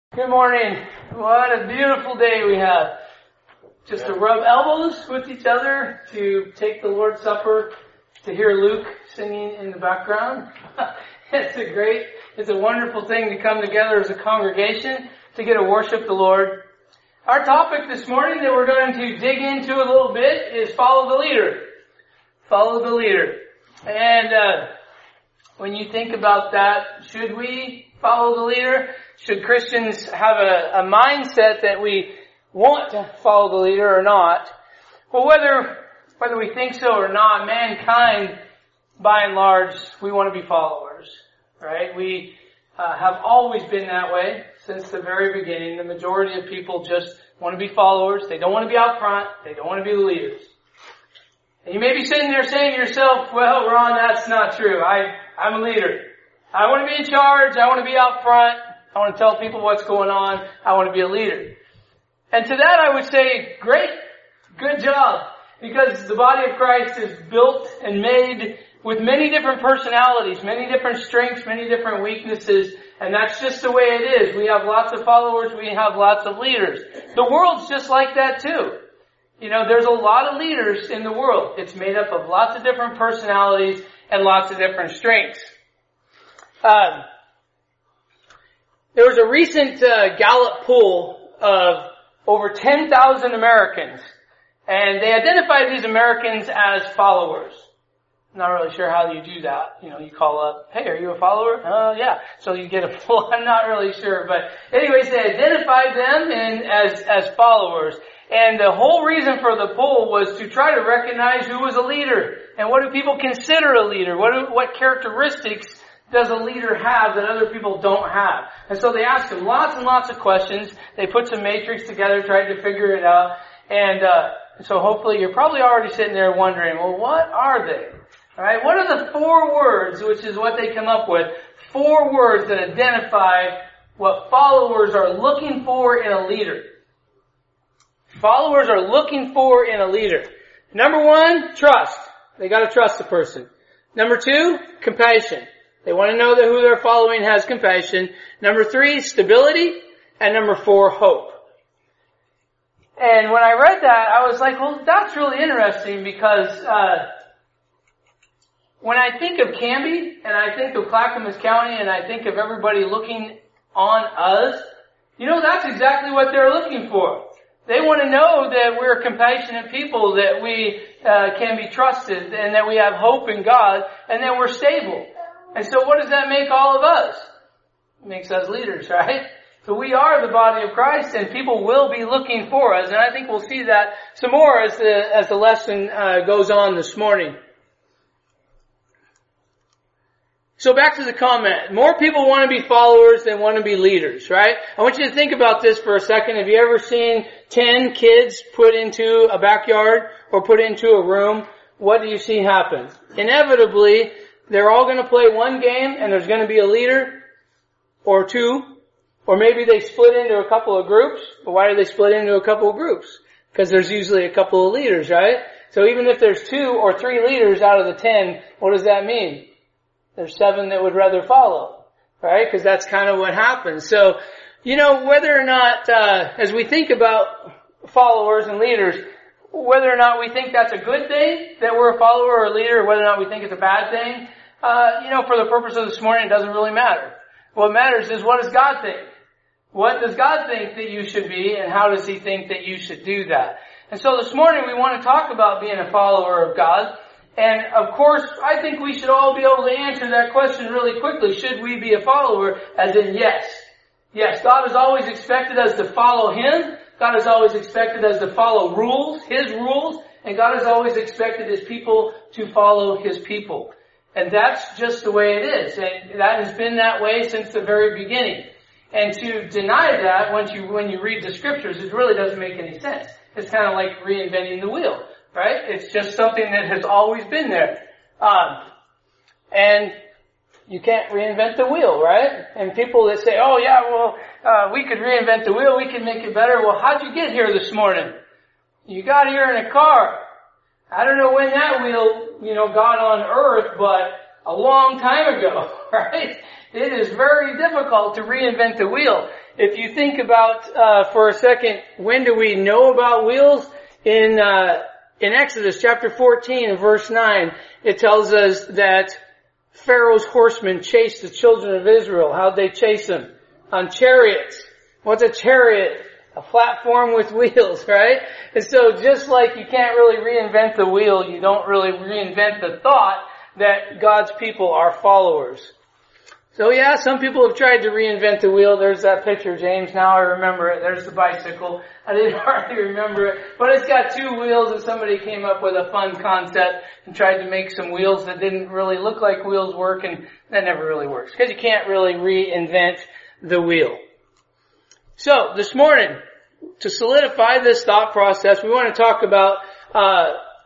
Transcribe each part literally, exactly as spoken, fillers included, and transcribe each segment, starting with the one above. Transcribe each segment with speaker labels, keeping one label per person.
Speaker 1: Good morning. What a beautiful day we have. Just to rub elbows with each other, to take the Lord's Supper, to hear Luke singing in the background. It's a great, it's a wonderful thing to come together as a congregation to get to worship the Lord. Our topic this morning that we're going to dig into a little bit is follow the leader. Follow the leader. And uh, when you think about that, should we follow the leader? Should Christians have a, a mindset that we want to follow the leader or not? Well, whether whether we think so or not, mankind, by and large, we want to be followers, right? We uh, have always been that way since the very beginning. The majority of people just want to be followers. They don't want to be out front. They don't want to be the leaders. And you may be sitting there saying to yourself, well, Ron, that's not true. I, I'm a leader. I want to be in charge. I want to be out front. I want to tell people what's going on. I want to be a leader. And to that I would say, great, good job. Because the body of Christ is built and made with many different personalities, many different strengths, many different weaknesses. And that's just the way it is. We have lots of followers. We have lots of leaders. The world's just like that too. You know, there's a lot of leaders in the world. It's made up of lots of different personalities and lots of different strengths. Um, There was a recent uh, Gallup poll of over ten thousand Americans, and they identified these Americans as followers. I'm not really sure how you do that. You know, you call up, hey, are you a follower? Oh, uh, yeah. So you get a full, I'm not really sure. But anyways, they identified them in, as, as followers. And the whole reason for the poll was to try to recognize who was a leader. And what do people consider a leader? What do, what characteristics does a leader have that other people don't have? And so they asked him lots and lots of questions. They put some matrix together, tried to figure it out. And uh so hopefully you're probably already sitting there wondering, well, what are they? All right, what are the four words, which is what they come up with, four words that identify what followers are looking for in a leader? Followers are looking for in a leader. Number one, trust. They got to trust the person. Number two, compassion. They want to know that who they're following has compassion. Number three, stability. And number four, hope. And when I read that, I was like, well, that's really interesting because uh when I think of Canby, and I think of Clackamas County, and I think of everybody looking on us, you know, that's exactly what they're looking for. They want to know that we're compassionate people, that we uh can be trusted, and that we have hope in God, and that we're stable. And so what does that make all of us? It makes us leaders, right? So we are the body of Christ, and people will be looking for us. And I think we'll see that some more as the, as the lesson uh, goes on this morning. So back to the comment. More people want to be followers than want to be leaders, right? I want you to think about this for a second. Have you ever seen ten kids put into a backyard or put into a room? What do you see happen? Inevitably, they're all going to play one game and there's going to be a leader or two. Or maybe they split into a couple of groups. But why do they split into a couple of groups? Because there's usually a couple of leaders, right? So even if there's two or three leaders out of the ten, what does that mean? There's seven that would rather follow, right? Because that's kind of what happens. So, you know, whether or not, uh, as we think about followers and leaders, whether or not we think that's a good thing, that we're a follower or a leader, or whether or not we think it's a bad thing, uh, you know, for the purpose of this morning, it doesn't really matter. What matters is, what does God think? What does God think that you should be, and how does He think that you should do that? And so this morning we want to talk about being a follower of God. And of course, I think we should all be able to answer that question really quickly. Should we be a follower? As in, yes. Yes, God has always expected us to follow Him. God has always expected us to follow rules, His rules. And God has always expected His people to follow His people. And that's just the way it is. And that has been that way since the very beginning. And to deny that, once you, when you read the scriptures, it really doesn't make any sense. It's kind of like reinventing the wheel, right? It's just something that has always been there. Um, and you can't reinvent the wheel, right? And people that say, oh yeah, well, uh, we could reinvent the wheel, we could make it better. Well, how'd you get here this morning? You got here in a car. I don't know when that wheel, you know, got on earth, but a long time ago, right? It is very difficult to reinvent the wheel. if you think about, uh, for a second, when do we know about wheels? In, uh, in Exodus chapter fourteen and verse nine, it tells us that Pharaoh's horsemen chased the children of Israel. How'd they chase them? On chariots. What's a chariot? A platform with wheels, right? And so just like you can't really reinvent the wheel, you don't really reinvent the thought that God's people are followers. So yeah, some people have tried to reinvent the wheel. There's that picture, James. Now I remember it. There's the bicycle. I didn't hardly remember it. But it's got two wheels, and somebody came up with a fun concept and tried to make some wheels that didn't really look like wheels work, and that never really works. Because you can't really reinvent the wheel. So, this morning, to solidify this thought process, we want to talk about uh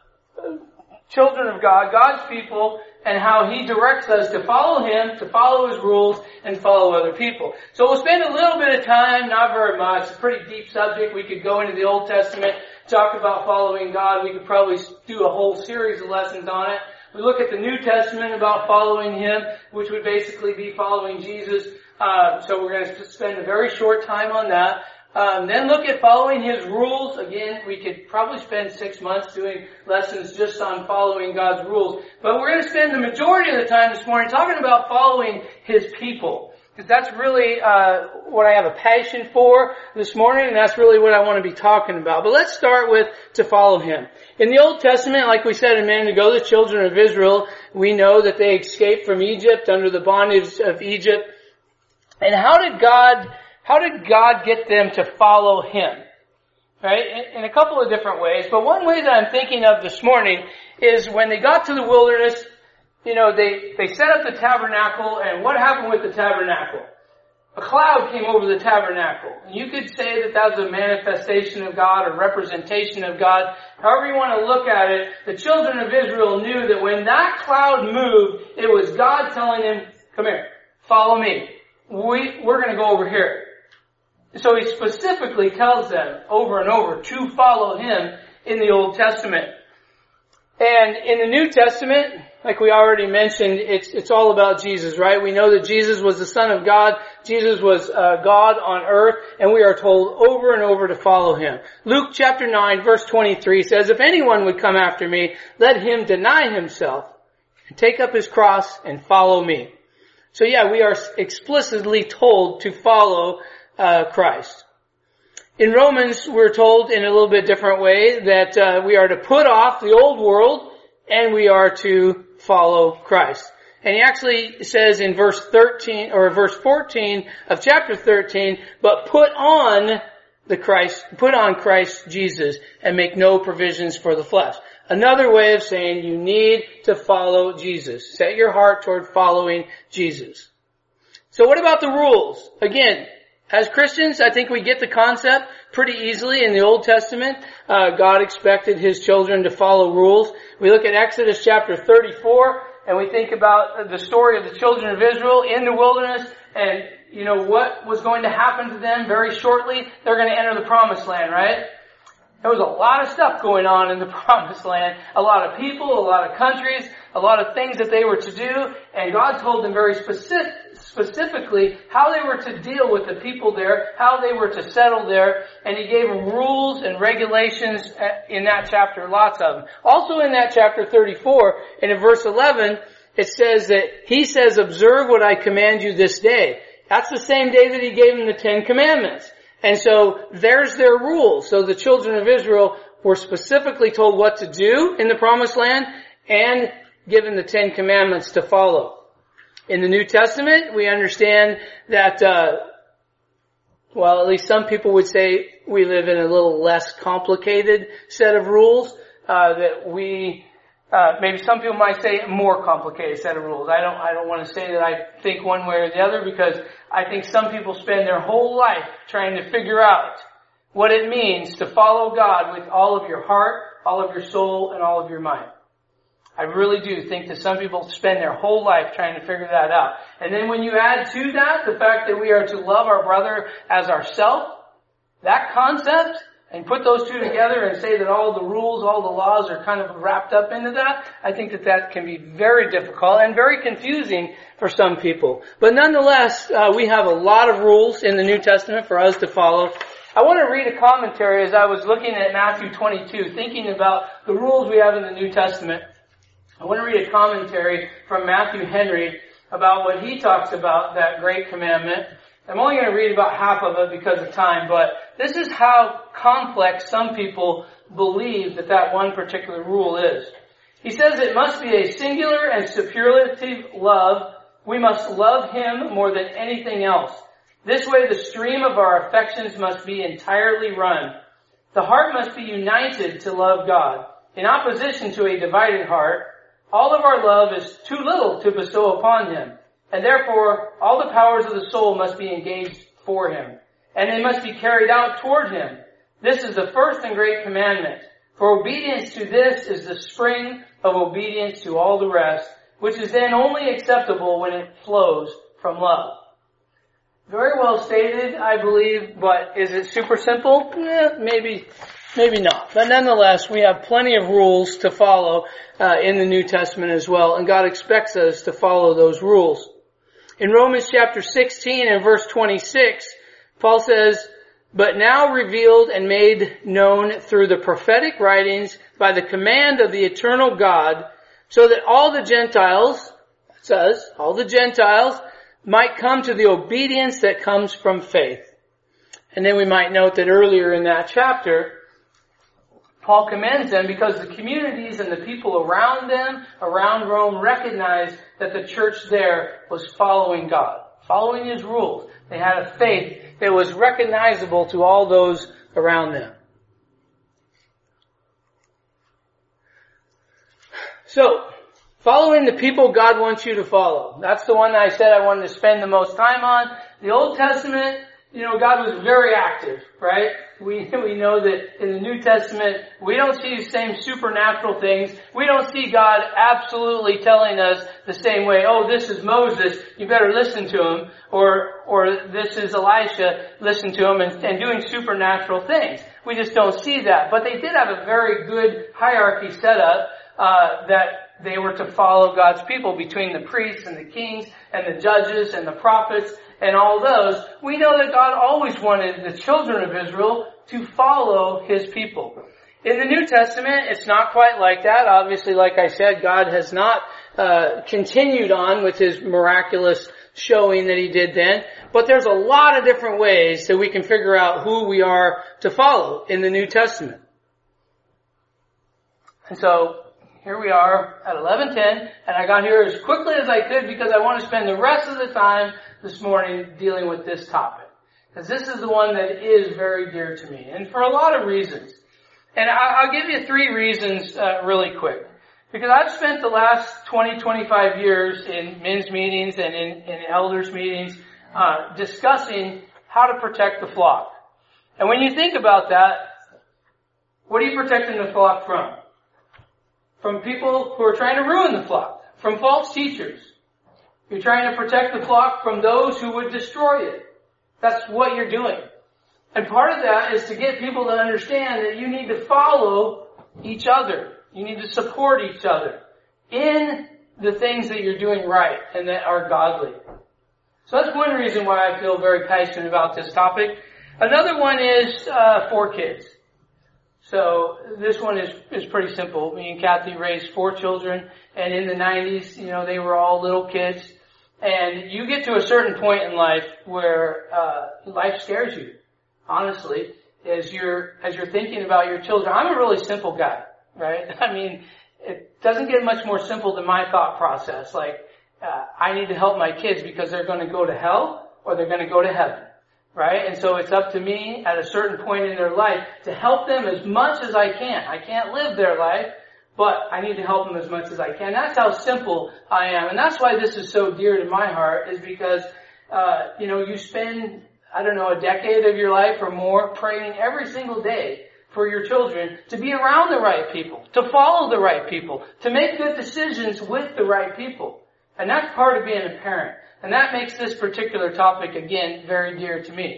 Speaker 1: children of God, God's people, and how He directs us to follow Him, to follow His rules, and follow other people. So we'll spend a little bit of time, not very much. It's a pretty deep subject. We could go into the Old Testament, talk about following God. We could probably do a whole series of lessons on it. We look at the New Testament about following Him, which would basically be following Jesus. Uh, so we're going to spend a very short time on that. Um, then look at following His rules. Again, we could probably spend six months doing lessons just on following God's rules. But we're going to spend the majority of the time this morning talking about following His people. Because that's really uh what I have a passion for this morning, and that's really what I want to be talking about. But let's start with to follow Him. In the Old Testament, like we said a minute ago, the children of Israel, we know that they escaped from Egypt under the bondage of Egypt. And how did God, how did God get them to follow Him? Right? In, in a couple of different ways. But one way that I'm thinking of this morning is when they got to the wilderness, you know, they, they set up the tabernacle, and what happened with the tabernacle? A cloud came over the tabernacle. And you could say that that was a manifestation of God, a representation of God. However you want to look at it, the children of Israel knew that when that cloud moved, it was God telling them, come here, follow me. We, we're going to go over here. So He specifically tells them over and over to follow Him in the Old Testament. And in the New Testament, like we already mentioned, it's it's all about Jesus, right? We know that Jesus was the Son of God. Jesus was uh, God on earth, and we are told over and over to follow Him. Luke chapter nine, verse twenty-three says, if anyone would come after me, let him deny himself and take up his cross and follow me. So yeah, we are explicitly told to follow uh Christ. In Romans, we're told in a little bit different way that uh, we are to put off the old world and we are to follow Christ. And He actually says in verse thirteen or verse fourteen of chapter thirteen, but put on the Christ, put on Christ Jesus and make no provisions for the flesh. Another way of saying you need to follow Jesus. Set your heart toward following Jesus. So what about the rules? Again, as Christians, I think we get the concept pretty easily in the Old Testament. Uh, God expected His children to follow rules. We look at Exodus chapter thirty-four, and we think about the story of the children of Israel in the wilderness, and you know what was going to happen to them very shortly. They're going to enter the Promised Land, right? There was a lot of stuff going on in the Promised Land. A lot of people, a lot of countries, a lot of things that they were to do. And God told them very specific, specifically how they were to deal with the people there, how they were to settle there. And He gave them rules and regulations in that chapter, lots of them. Also in that chapter thirty-four, and in verse eleven, it says that He says, observe what I command you this day. That's the same day that He gave them the Ten Commandments. And so there's their rules. So the children of Israel were specifically told what to do in the Promised Land and given the Ten Commandments to follow. In the New Testament, we understand that, uh, well, at least some people would say we live in a little less complicated set of rules, uh, that we, uh, maybe some people might say a more complicated set of rules. I don't, I don't want to say that I think one way or the other, because I think some people spend their whole life trying to figure out what it means to follow God with all of your heart, all of your soul, and all of your mind. I really do think that some people spend their whole life trying to figure that out. And then when you add to that the fact that we are to love our brother as ourselves, that concept, and put those two together and say that all the rules, all the laws are kind of wrapped up into that, I think that that can be very difficult and very confusing for some people. But nonetheless, uh, we have a lot of rules in the New Testament for us to follow. I want to read a commentary as I was looking at Matthew twenty-two, thinking about the rules we have in the New Testament. I want to read a commentary from Matthew Henry about what he talks about that great commandment. I'm only going to read about half of it because of time, but this is how complex some people believe that that one particular rule is. He says it must be a singular and superlative love. We must love Him more than anything else. This way the stream of our affections must be entirely run. The heart must be united to love God. In opposition to a divided heart, all of our love is too little to bestow upon Him. And therefore, all the powers of the soul must be engaged for Him. And they must be carried out toward Him. This is the first and great commandment. For obedience to this is the spring of obedience to all the rest, which is then only acceptable when it flows from love. Very well stated, I believe, but is it super simple? Eh, maybe, maybe not. But nonetheless, we have plenty of rules to follow uh, in the New Testament as well, and God expects us to follow those rules. In Romans chapter sixteen and verse twenty-six, Paul says, "But now revealed and made known through the prophetic writings by the command of the eternal God, so that all the Gentiles," it says, all the Gentiles, "might come to the obedience that comes from faith." And then we might note that earlier in that chapter, Paul commends them because the communities and the people around them, around Rome, recognized that the church there was following God, following His rules. They had a faith that was recognizable to all those around them. So, following the people God wants you to follow. That's the one I said I wanted to spend the most time on. The Old Testament, you know, God was very active, right? We, we know that in the New Testament, we don't see the same supernatural things. We don't see God absolutely telling us the same way, oh, this is Moses, you better listen to him, or, or this is Elisha, listen to him, and, and doing supernatural things. We just don't see that. But they did have a very good hierarchy set up, uh, that they were to follow God's people between the priests and the kings and the judges and the prophets and all those. We know that God always wanted the children of Israel to follow His people. In the New Testament, it's not quite like that. Obviously, like I said, God has not uh, continued on with His miraculous showing that He did then. But there's a lot of different ways that we can figure out who we are to follow in the New Testament. And so, here we are at eleven ten, and I got here as quickly as I could because I want to spend the rest of the time this morning dealing with this topic. Because this is the one that is very dear to me, and for a lot of reasons. And I'll give you three reasons uh, really quick. Because I've spent the last twenty, twenty-five years in men's meetings and in, in elders' meetings uh, discussing how to protect the flock. And when you think about that, what are you protecting the flock from? From people who are trying to ruin the flock. From false teachers. You're trying to protect the flock from those who would destroy it. That's what you're doing. And part of that is to get people to understand that you need to follow each other. You need to support each other in the things that you're doing right and that are godly. So that's one reason why I feel very passionate about this topic. Another one is uh, for kids. So this one is, is pretty simple. Me and Kathy raised four children, and in the nineties, you know, they were all little kids. And you get to a certain point in life where uh life scares you, honestly, as you're as you're thinking about your children. I'm a really simple guy, right? I mean, it doesn't get much more simple than my thought process. Like, uh, I need to help my kids because they're going to go to hell or they're going to go to heaven. Right? And so it's up to me at a certain point in their life to help them as much as I can. I can't live their life, but I need to help them as much as I can. That's how simple I am. And that's why this is so dear to my heart, is because, uh, you know, you spend, I don't know, a decade of your life or more praying every single day for your children to be around the right people, to follow the right people, to make good decisions with the right people. And that's part of being a parent. And that makes this particular topic, again, very dear to me.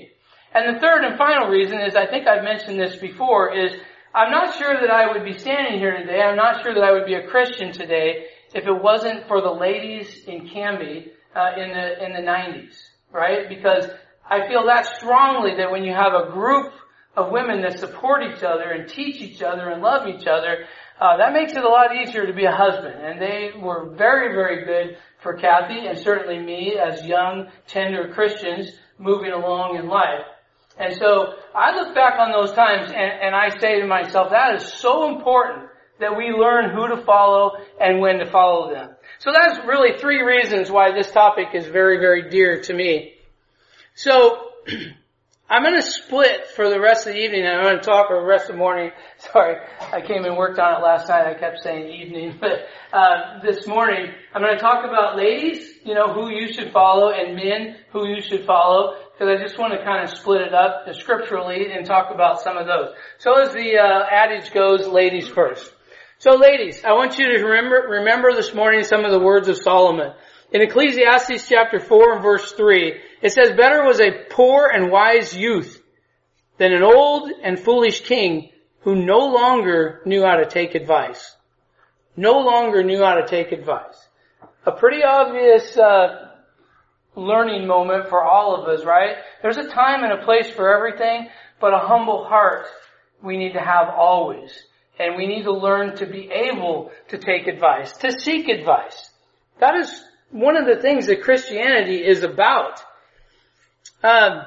Speaker 1: And the third and final reason is, I think I've mentioned this before, is I'm not sure that I would be standing here today, I'm not sure that I would be a Christian today if it wasn't for the ladies in Canby uh, in the in the nineties, right? Because I feel that strongly that when you have a group of women that support each other and teach each other and love each other, uh, that makes it a lot easier to be a husband. And they were very, very good for Kathy and certainly me as young, tender Christians moving along in life. And so I look back on those times and, and I say to myself, that is so important that we learn who to follow and when to follow them. So that's really three reasons why this topic is very, very dear to me. So I'm going to split for the rest of the evening, and I'm going to talk for the rest of the morning. Sorry, I came and worked on it last night. I kept saying evening, but uh this morning I'm going to talk about ladies, you know, who you should follow, and men, who you should follow, because I just want to kind of split it up scripturally and talk about some of those. So as the uh, adage goes, ladies first. So ladies, I want you to remember remember this morning some of the words of Solomon. In Ecclesiastes chapter four and verse three, it says, better was a poor and wise youth than an old and foolish king who no longer knew how to take advice. No longer knew how to take advice. A pretty obvious uh learning moment for all of us, right? There's a time and a place for everything, but a humble heart we need to have always. And we need to learn to be able to take advice, to seek advice. That is one of the things that Christianity is about. Um,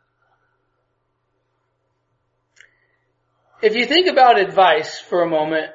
Speaker 1: if you think about advice for a moment,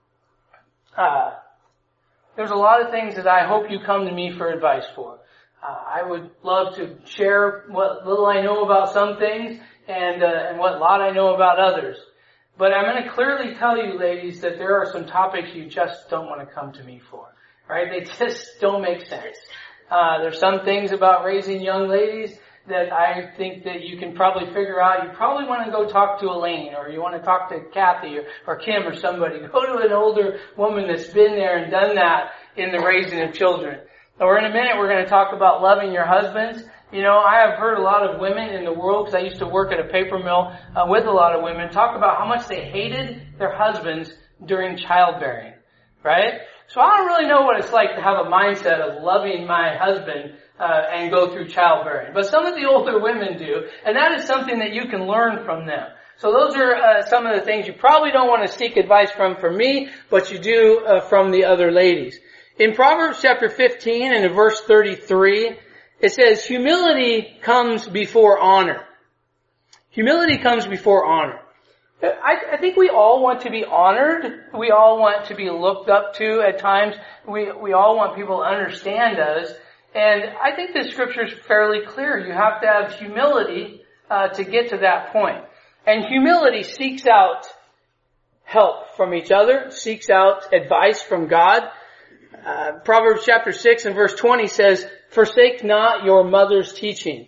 Speaker 1: uh, there's a lot of things that I hope you come to me for advice for. Uh, I would love to share what little I know about some things and, uh, and what lot I know about others. But I'm going to clearly tell you, ladies, that there are some topics you just don't want to come to me for. Right? They just don't make sense. Uh, there's some things about raising young ladies that I think that you can probably figure out. You probably want to go talk to Elaine, or you want to talk to Kathy or, or Kim or somebody. Go to an older woman that's been there and done that in the raising of children. Or in a minute we're going to talk about loving your husbands. You know, I have heard a lot of women in the world, because I used to work at a paper mill uh, with a lot of women, talk about how much they hated their husbands during childbearing. Right? So I don't really know what it's like to have a mindset of loving my husband uh, and go through childbearing. But some of the older women do, and that is something that you can learn from them. So those are uh, some of the things you probably don't want to seek advice from from me, but you do uh, from the other ladies. In Proverbs chapter fifteen and in verse thirty-three, it says, humility comes before honor. Humility comes before honor. I, I think we all want to be honored. We all want to be looked up to at times. We, we all want people to understand us. And I think the scripture is fairly clear. You have to have humility uh, to get to that point. And humility seeks out help from each other, seeks out advice from God. Uh, Proverbs chapter six and verse twenty says, forsake not your mother's teaching.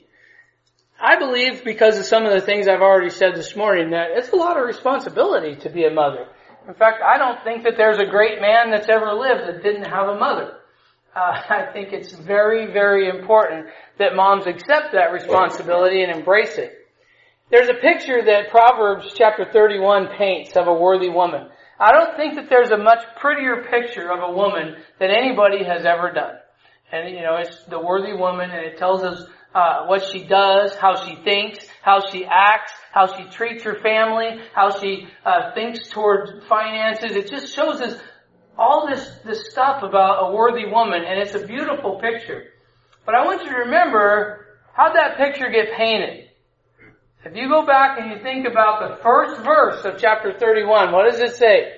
Speaker 1: I believe, because of some of the things I've already said this morning, that it's a lot of responsibility to be a mother. In fact, I don't think that there's a great man that's ever lived that didn't have a mother. Uh, I think it's very, very important that moms accept that responsibility and embrace it. There's a picture that Proverbs chapter thirty-one paints of a worthy woman. I don't think that there's a much prettier picture of a woman that anybody has ever done. And, you know, it's the worthy woman, and it tells us Uh, what she does, how she thinks, how she acts, how she treats her family, how she uh, thinks toward finances. It just shows us all this, this stuff about a worthy woman, and it's a beautiful picture. But I want you to remember, how'd that picture get painted? If you go back and you think about the first verse of chapter thirty-one, what does it say?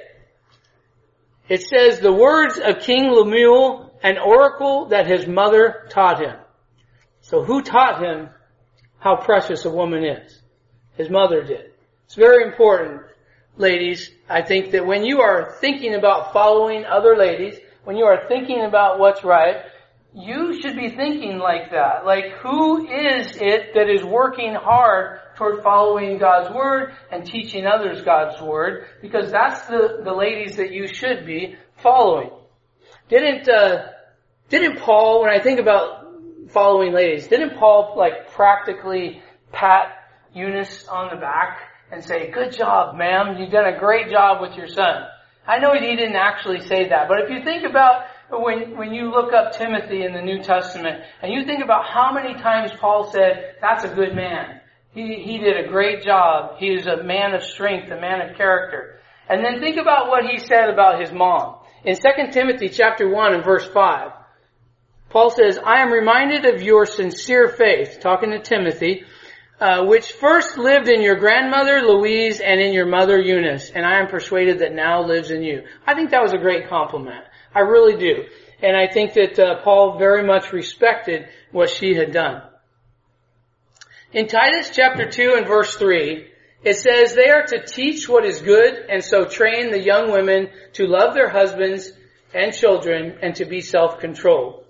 Speaker 1: It says, the words of King Lemuel, an oracle that his mother taught him. So who taught him how precious a woman is? His mother did. It's very important, ladies. I think that when you are thinking about following other ladies, when you are thinking about what's right, you should be thinking like that. Like, who is it that is working hard toward following God's Word and teaching others God's Word? Because that's the, the ladies that you should be following. Didn't, uh, didn't Paul, when I think about following ladies, didn't Paul like practically pat, Eunice on the back and say, good job, ma'am. You've done a great job with your son. I know he didn't actually say that, but if you think about when, when you look up Timothy in the New Testament and you think about how many times Paul said, that's a good man. He, he did a great job. He is a man of strength, a man of character. And then think about what he said about his mom. In Second Timothy chapter one and verse five, Paul says, I am reminded of your sincere faith, talking to Timothy, uh, which first lived in your grandmother Louise and in your mother Eunice, and I am persuaded that now lives in you. I think that was a great compliment. I really do. And I think that uh, Paul very much respected what she had done. In Titus chapter two and verse three, it says, they are to teach what is good and so train the young women to love their husbands and children and to be self-controlled.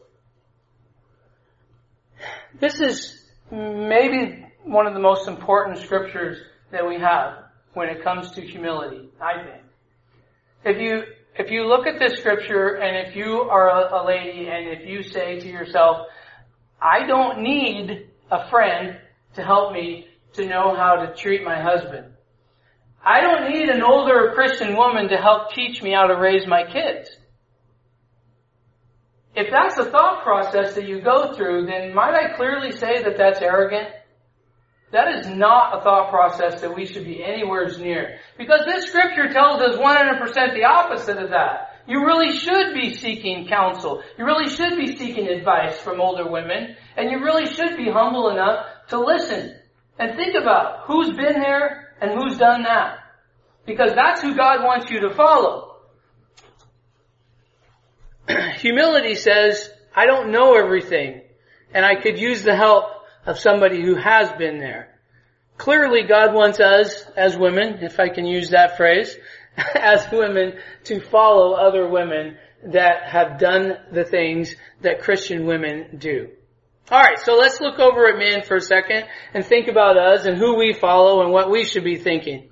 Speaker 1: This is maybe one of the most important scriptures that we have when it comes to humility, I think. If you, if you look at this scripture and if you are a, a lady and if you say to yourself, I don't need a friend to help me to know how to treat my husband. I don't need an older Christian woman to help teach me how to raise my kids. If that's the thought process that you go through, then might I clearly say that that's arrogant? That is not a thought process that we should be anywhere near. Because this scripture tells us one hundred percent the opposite of that. You really should be seeking counsel. You really should be seeking advice from older women. And you really should be humble enough to listen. And think about who's been there and who's done that. Because that's who God wants you to follow. Humility says, I don't know everything, and I could use the help of somebody who has been there. Clearly, God wants us, as women, if I can use that phrase, as women, to follow other women that have done the things that Christian women do. Alright, so let's look over at men for a second and think about us and who we follow and what we should be thinking.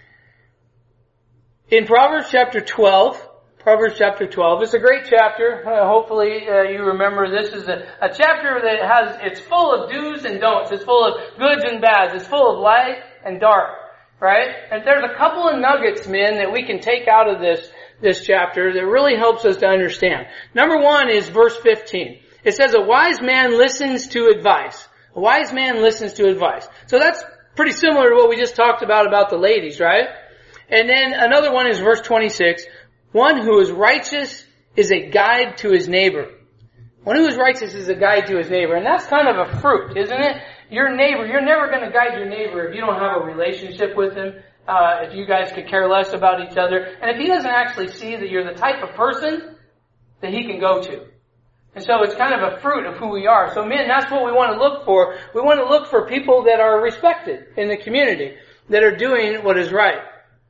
Speaker 1: In Proverbs chapter twelve, Proverbs chapter twelve, it's a great chapter. Uh, hopefully uh, you remember this is a, a chapter that has, it's full of do's and don'ts. It's full of goods and bads. It's full of light and dark, right? And there's a couple of nuggets, men, that we can take out of this, this chapter that really helps us to understand. Number one is verse fifteen. It says, a wise man listens to advice. A wise man listens to advice. So that's pretty similar to what we just talked about about the ladies, right? And then another one is verse twenty-six. One who is righteous is a guide to his neighbor. One who is righteous is a guide to his neighbor. And that's kind of a fruit, isn't it? Your neighbor, you're never going to guide your neighbor if you don't have a relationship with him, uh, if you guys could care less about each other. And if he doesn't actually see that you're the type of person that he can go to. And so it's kind of a fruit of who we are. So men, that's what we want to look for. We want to look for people that are respected in the community, that are doing what is right.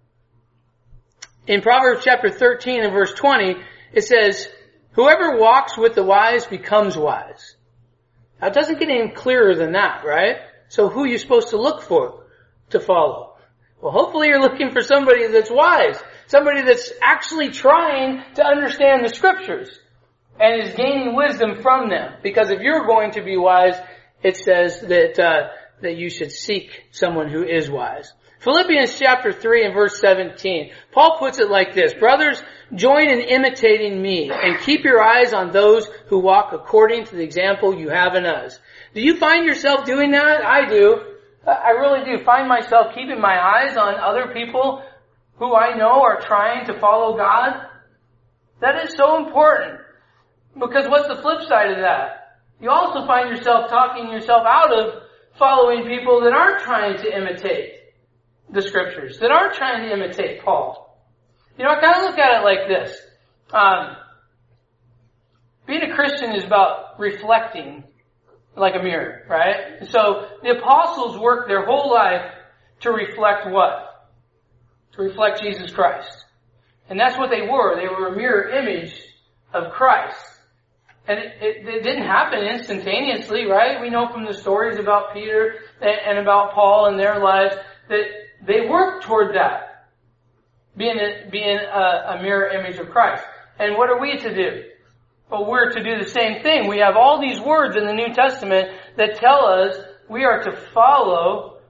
Speaker 1: In Proverbs chapter thirteen and verse twenty, it says, whoever walks with the wise becomes wise. Now it doesn't get any clearer than that, right? So who are you supposed to look for to follow? Well, hopefully you're looking for somebody that's wise. Somebody that's actually trying to understand the scriptures and is gaining wisdom from them. Because if you're going to be wise, it says that, uh, that you should seek someone who is wise. Philippians chapter three and verse seventeen. Paul puts it like this. Brothers, join in imitating me and keep your eyes on those who walk according to the example you have in us. Do you find yourself doing that? I do. I really do find myself keeping my eyes on other people who I know are trying to follow God. That is so important. Because what's the flip side of that? You also find yourself talking yourself out of following people that aren't trying to imitate the scriptures, that aren't trying to imitate Paul. You know, I kind of look at it like this. Um, being a Christian is about reflecting like a mirror, right? So the apostles worked their whole life to reflect what? To reflect Jesus Christ. And that's what they were. They were a mirror image of Christ. And it, it, it didn't happen instantaneously, right? We know from the stories about Peter and, and about Paul and their lives that they worked toward that, being a, being a, a mirror image of Christ. And what are we to do? Well, we're to do the same thing. We have all these words in the New Testament that tell us we are to follow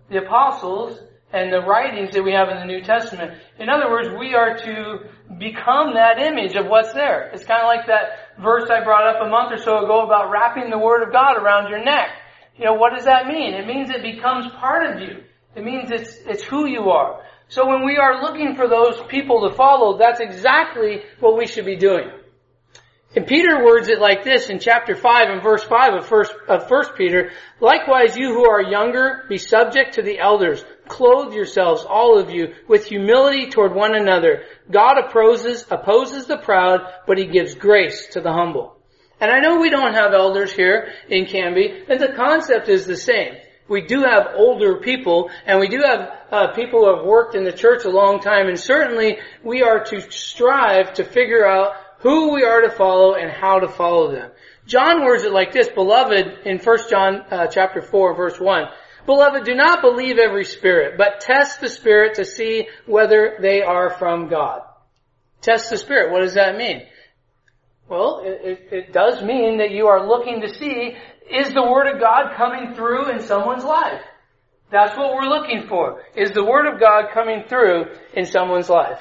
Speaker 1: the apostles and the writings that we have in the New Testament. In other words, we are to become that image of what's there. It's kind of like that verse I brought up a month or so ago about wrapping the Word of God around your neck. You know, what does that mean? It means it becomes part of you. It means it's, it's who you are. So when we are looking for those people to follow, that's exactly what we should be doing. And Peter words it like this in chapter five and verse five of first, of First Peter. Likewise, you who are younger, be subject to the elders. Clothe yourselves, all of you, with humility toward one another. God opposes, opposes the proud, but He gives grace to the humble. And I know we don't have elders here in Canby, and the concept is the same. We do have older people, and we do have uh, people who have worked in the church a long time, and certainly we are to strive to figure out who we are to follow and how to follow them. John words it like this, Beloved, in First John uh, chapter four, verse one. Beloved, do not believe every spirit, but test the spirit to see whether they are from God. Test the spirit. What does that mean? Well, it, it, it does mean that you are looking to see, is the Word of God coming through in someone's life? That's what we're looking for. Is the Word of God coming through in someone's life?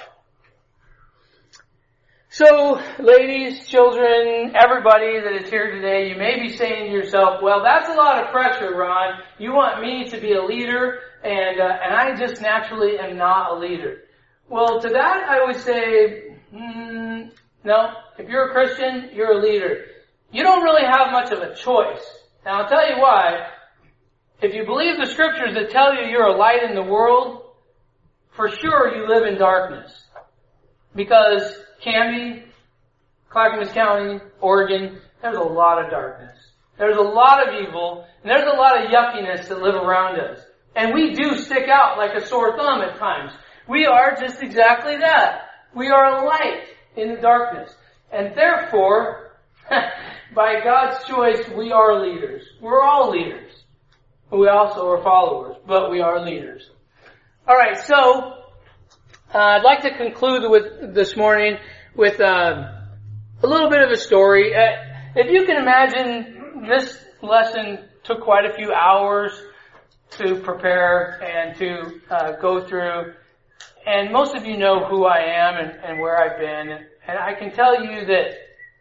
Speaker 1: So, ladies, children, everybody that is here today, you may be saying to yourself, well, that's a lot of pressure, Ron. You want me to be a leader, and uh, and I just naturally am not a leader. Well, to that I would say, mm, no. If you're a Christian, you're a leader. You don't really have much of a choice. And I'll tell you why. If you believe the scriptures that tell you you're a light in the world, for sure you live in darkness. Because Canby, Clackamas County, Oregon, there's a lot of darkness. There's a lot of evil, and there's a lot of yuckiness that live around us. And we do stick out like a sore thumb at times. We are just exactly that. We are a light in the darkness. And therefore, by God's choice, we are leaders. We're all leaders. We also are followers, but we are leaders. Alright, so, uh, I'd like to conclude with this morning with uh, a little bit of a story. Uh, if you can imagine, this lesson took quite a few hours to prepare and to uh, go through. And most of you know who I am and, and where I've been. And, and I can tell you that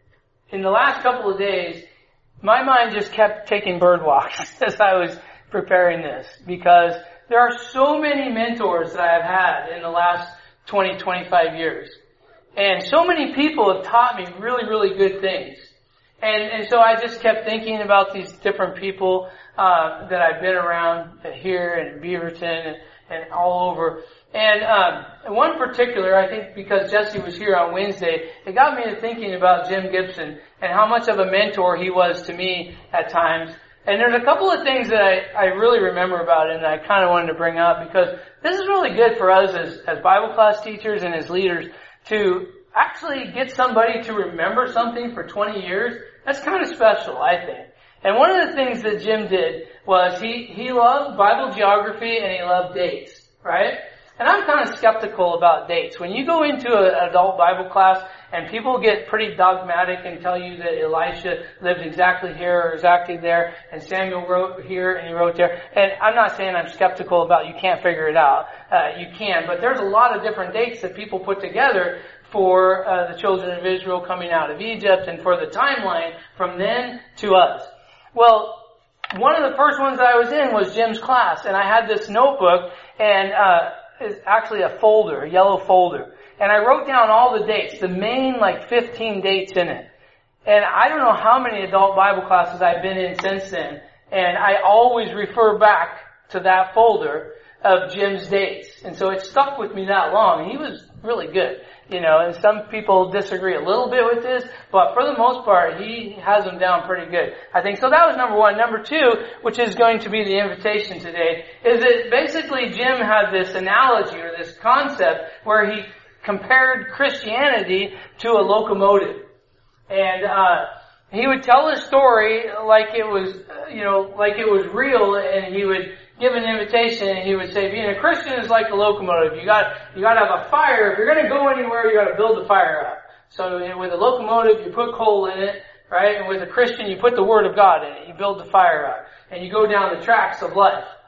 Speaker 1: in the last couple of days, my mind just kept taking bird walks as I was preparing this. Because there are so many mentors that I have had in the last twenty, twenty-five years. And so many people have taught me really, really good things. And, and so I just kept thinking about these different people uh, that I've been around here and in Beaverton and, and all over. And um, one particular, I think because Jesse was here on Wednesday, it got me to thinking about Jim Gibson and how much of a mentor he was to me at times. And there's a couple of things that I, I really remember about him that I kind of wanted to bring up, because this is really good for us as, as Bible class teachers and as leaders to actually get somebody to remember something for twenty years. That's kind of special, I think. And one of the things that Jim did was he, he loved Bible geography and he loved dates, right? And I'm kind of skeptical about dates. When you go into an adult Bible class and people get pretty dogmatic and tell you that Elisha lived exactly here or exactly there, and Samuel wrote here and he wrote there, and I'm not saying I'm skeptical about you can't figure it out. Uh, you can, but there's a lot of different dates that people put together for uh, the children of Israel coming out of Egypt and for the timeline from then to us. Well, one of the first ones that I was in was Jim's class, and I had this notebook, and uh is actually a folder, a yellow folder. And I wrote down all the dates, the main like fifteen dates in it. And I don't know how many adult Bible classes I've been in since then. And I always refer back to that folder of Jim's dates. And so it stuck with me that long. He was really good. You know, and some people disagree a little bit with this, but for the most part, he has them down pretty good. I think so. That was number one. Number two, which is going to be the invitation today, is that basically Jim had this analogy or this concept where he compared Christianity to a locomotive. And, uh, he would tell a story like it was, you know, like it was real, and he would give an invitation, and he would say, being a Christian is like a locomotive. You got, you got to have a fire. If you're going to go anywhere, you got to build the fire up. So with a locomotive, you put coal in it, right? And with a Christian, you put the Word of God in it. You build the fire up, and you go down the tracks of life.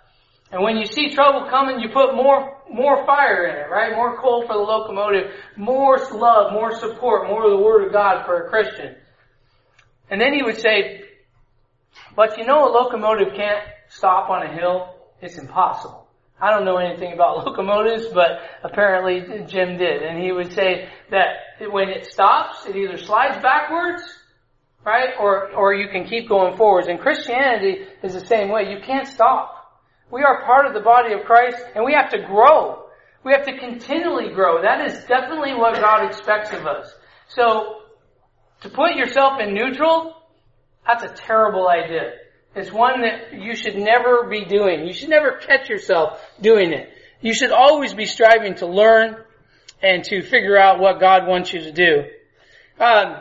Speaker 1: And when you see trouble coming, you put more, more fire in it, right? More coal for the locomotive, more love, more support, more of the Word of God for a Christian. And then he would say, but you know a locomotive can't stop on a hill? It's impossible. I don't know anything about locomotives, but apparently Jim did. And he would say that when it stops, it either slides backwards, right? Or, or you can keep going forwards. And Christianity is the same way. You can't stop. We are part of the body of Christ, and we have to grow. We have to continually grow. That is definitely what God expects of us. So, to put yourself in neutral, that's a terrible idea. It's one that you should never be doing. You should never catch yourself doing it. You should always be striving to learn and to figure out what God wants you to do. Um,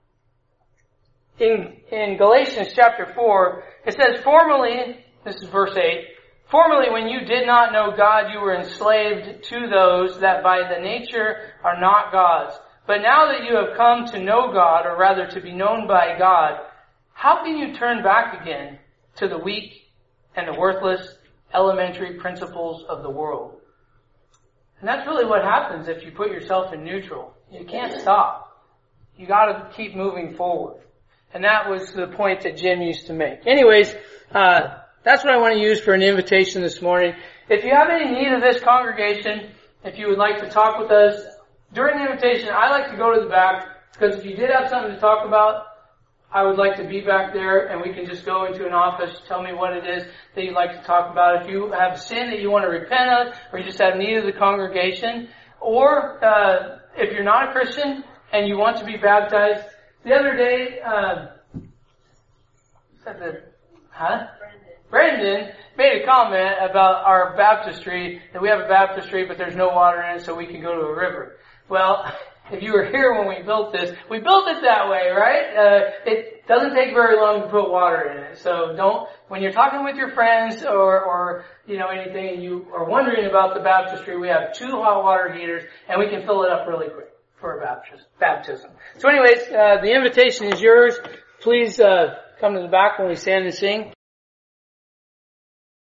Speaker 1: in, in Galatians chapter four, it says, formerly, this is verse eight, formerly when you did not know God, you were enslaved to those that by the nature are not God's. But now that you have come to know God, or rather to be known by God, how can you turn back again to the weak and the worthless elementary principles of the world? And that's really what happens if you put yourself in neutral. You can't stop. You gotta keep moving forward. And that was the point that Jim used to make. Anyways, uh, that's what I want to use for an invitation this morning. If you have any need of this congregation, if you would like to talk with us, during the invitation, I like to go to the back, because if you did have something to talk about, I would like to be back there, and we can just go into an office, tell me what it is that you'd like to talk about. If you have sin that you want to repent of, or you just have need of the congregation, or uh, if you're not a Christian and you want to be baptized. The other day, uh, said the, huh? Brendan made a comment about our baptistry, that we have a baptistry, but there's no water in it, so we can go to a river. Well, if you were here when we built this, we built it that way, right? Uh, it doesn't take very long to put water in it. So don't, when you're talking with your friends or, or, you know, anything, and you are wondering about the baptistry, we have two hot water heaters, and we can fill it up really quick for a baptism. So anyways, uh, the invitation is yours. Please, uh, come to the back when we stand and sing.